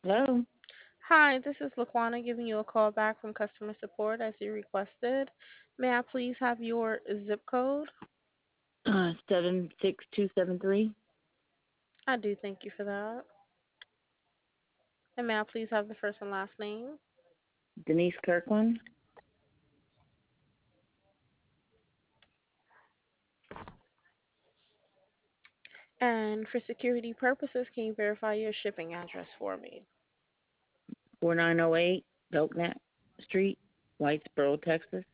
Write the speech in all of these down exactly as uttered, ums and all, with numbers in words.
Hello. Hi, this is Laquana giving you a call back from customer support as you requested. May I please have your zip code? Uh, seven six two seven three. I do thank you for that. And may I please have the first and last name? Denise Kirkland. And for security purposes, can you verify your shipping address for me? Four nine zero eight Belknap Street, Whitesboro, Texas.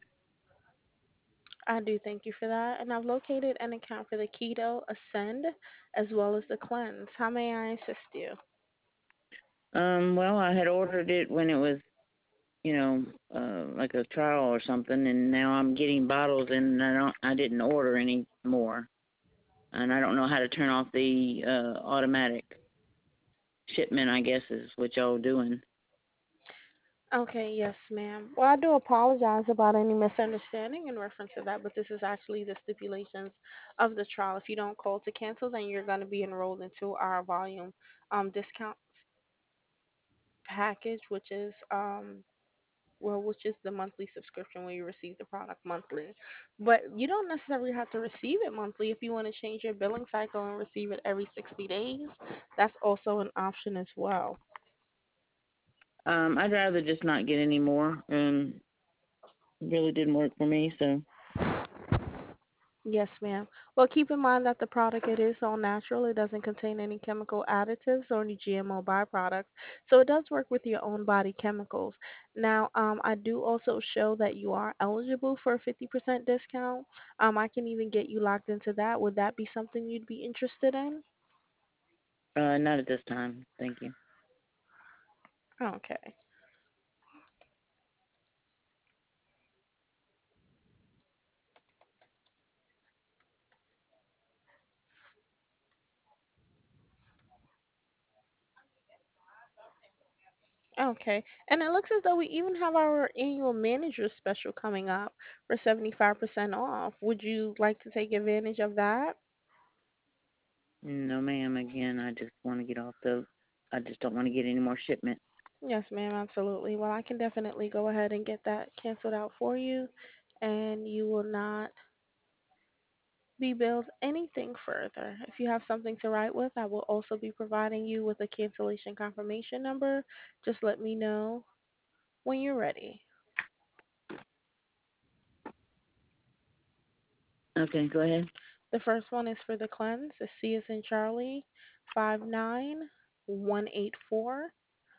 I do thank you for that. And I've located an account for the Keto Ascend as well as the Cleanse. How may I assist you? Um. Well, I had ordered it when it was, you know, uh, like a trial or something, and now I'm getting bottles, and I don't. I didn't order any more, and I don't know how to turn off the uh, automatic shipment. I guess is what y'all doing. Okay, yes, ma'am. Well, I do apologize about any misunderstanding in reference to that, but this is actually the stipulations of the trial. If you don't call to cancel, then you're going to be enrolled into our volume um, discount package, which is um, well, which is the monthly subscription where you receive the product monthly. But you don't necessarily have to receive it monthly if you want to change your billing cycle and receive it every sixty days. That's also an option as well. Um. I'd rather just not get any more. Um. It really didn't work for me, so. Yes, ma'am. Well, keep in mind that the product it is all natural. It doesn't contain any chemical additives or any G M O byproducts. So it does work with your own body chemicals. Now, um, I do also show that you are eligible for a fifty percent discount. Um, I can even get you locked into that. Would that be something you'd be interested in? Uh. Not at this time. Thank you. Okay. Okay. And it looks as though we even have our annual manager special coming up for seventy-five percent off. Would you like to take advantage of that? No, ma'am. Again, I just want to get off the. I just don't want to get any more shipment. Yes, ma'am, absolutely. Well, I can definitely go ahead and get that canceled out for you, and you will not be billed anything further. If you have something to write with, I will also be providing you with a cancellation confirmation number. Just let me know when you're ready. Okay, go ahead. The first one is for the cleanse. It's C as in Charlie, five nine one eight four,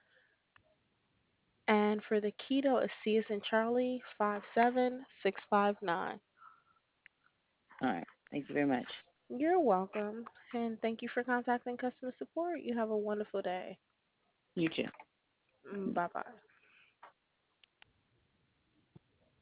and for the keto, it's C as in Charlie, five seven six five nine. All right. Thank you very much. You're welcome, and thank you for contacting customer support. You have a wonderful day. You too. Bye bye.